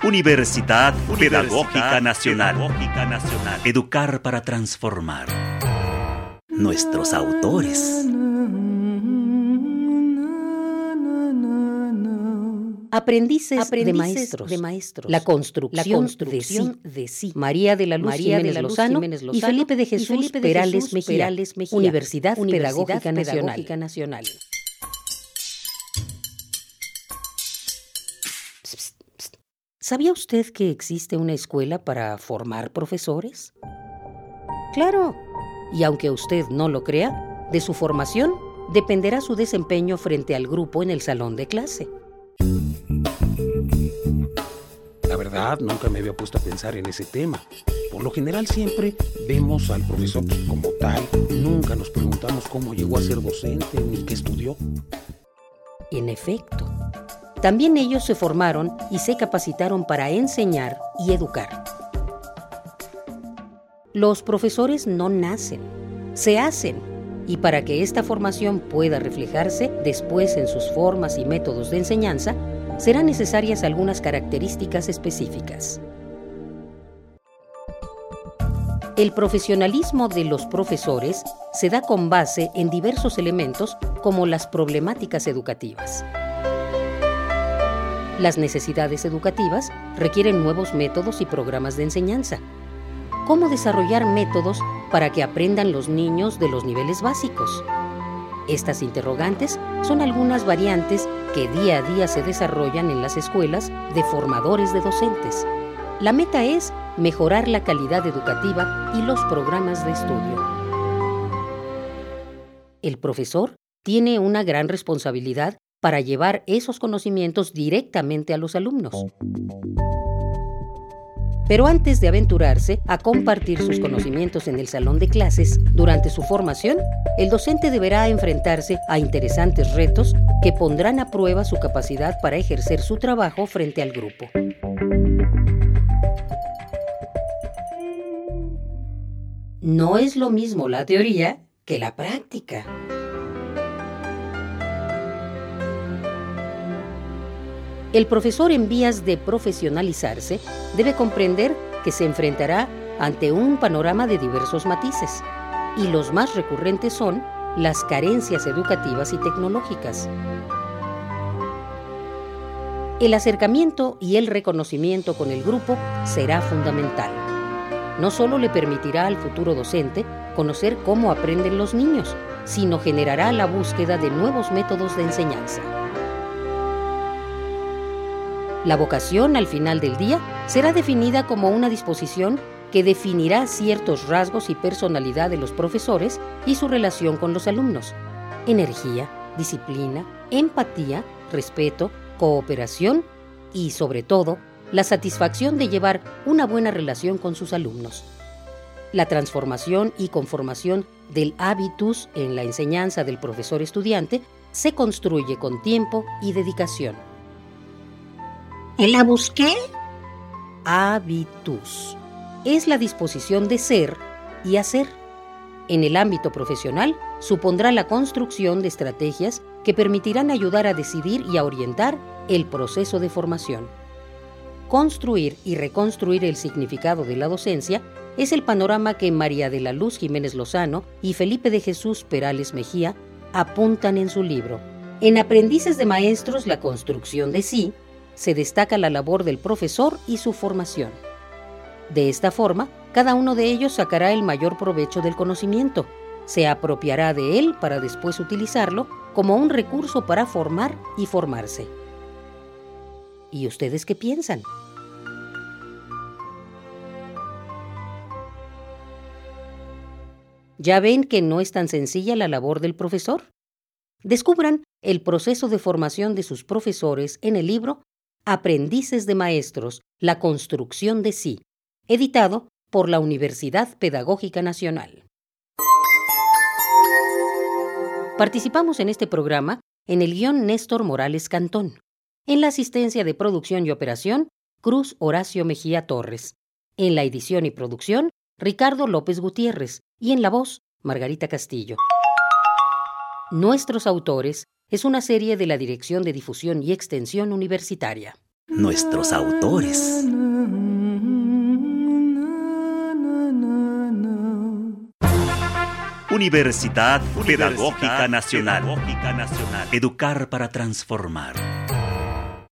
Universidad Pedagógica Nacional. Educar para transformar. Nuestros autores. Aprendices de maestros. La construcción de sí. María de la Luz Jiménez Lozano y Felipe de Jesús Perales Mejía. Universidad Pedagógica Nacional. ¿Sabía usted que existe una escuela para formar profesores? Claro, y aunque usted no lo crea, de su formación dependerá su desempeño frente al grupo en el salón de clase. La verdad, nunca me había puesto a pensar en ese tema. Por lo general siempre vemos al profesor como tal. Nunca nos preguntamos cómo llegó a ser docente ni qué estudió. En efecto, también ellos se formaron y se capacitaron para enseñar y educar. Los profesores no nacen, se hacen. Y para que esta formación pueda reflejarse después en sus formas y métodos de enseñanza, serán necesarias algunas características específicas. El profesionalismo de los profesores se da con base en diversos elementos como las problemáticas educativas. Las necesidades educativas requieren nuevos métodos y programas de enseñanza. ¿Cómo desarrollar métodos para que aprendan los niños de los niveles básicos? Estas interrogantes son algunas variantes que día a día se desarrollan en las escuelas de formadores de docentes. La meta es mejorar la calidad educativa y los programas de estudio. El profesor tiene una gran responsabilidad para llevar esos conocimientos directamente a los alumnos. Pero antes de aventurarse a compartir sus conocimientos en el salón de clases durante su formación, el docente deberá enfrentarse a interesantes retos que pondrán a prueba su capacidad para ejercer su trabajo frente al grupo. No es lo mismo la teoría que la práctica. El profesor en vías de profesionalizarse debe comprender que se enfrentará ante un panorama de diversos matices, y los más recurrentes son las carencias educativas y tecnológicas. El acercamiento y el reconocimiento con el grupo será fundamental. No solo le permitirá al futuro docente conocer cómo aprenden los niños, sino generará la búsqueda de nuevos métodos de enseñanza. La vocación, al final del día, será definida como una disposición que definirá ciertos rasgos y personalidad de los profesores y su relación con los alumnos. Energía, disciplina, empatía, respeto, cooperación y, sobre todo, la satisfacción de llevar una buena relación con sus alumnos. La transformación y conformación del hábitus en la enseñanza del profesor-estudiante se construye con tiempo y dedicación. ¿La busqué? Hábitus es la disposición de ser y hacer. En el ámbito profesional, supondrá la construcción de estrategias que permitirán ayudar a decidir y a orientar el proceso de formación. Construir y reconstruir el significado de la docencia es el panorama que María de la Luz Jiménez Lozano y Felipe de Jesús Perales Mejía apuntan en su libro. En Aprendices de Maestros, la construcción de sí, se destaca la labor del profesor y su formación. De esta forma, cada uno de ellos sacará el mayor provecho del conocimiento, se apropiará de él para después utilizarlo como un recurso para formar y formarse. ¿Y ustedes qué piensan? ¿Ya ven que no es tan sencilla la labor del profesor? Descubran el proceso de formación de sus profesores en el libro Aprendices de Maestros, la construcción de sí, editado por la Universidad Pedagógica Nacional. Participamos en este programa en el guión Néstor Morales Cantón, en la asistencia de producción y operación Cruz Horacio Mejía Torres, en la edición y producción Ricardo López Gutiérrez y en la voz Margarita Castillo. Nuestros autores es una serie de la Dirección de Difusión y Extensión Universitaria. nuestros autores. Universidad Pedagógica Nacional. Educar para transformar.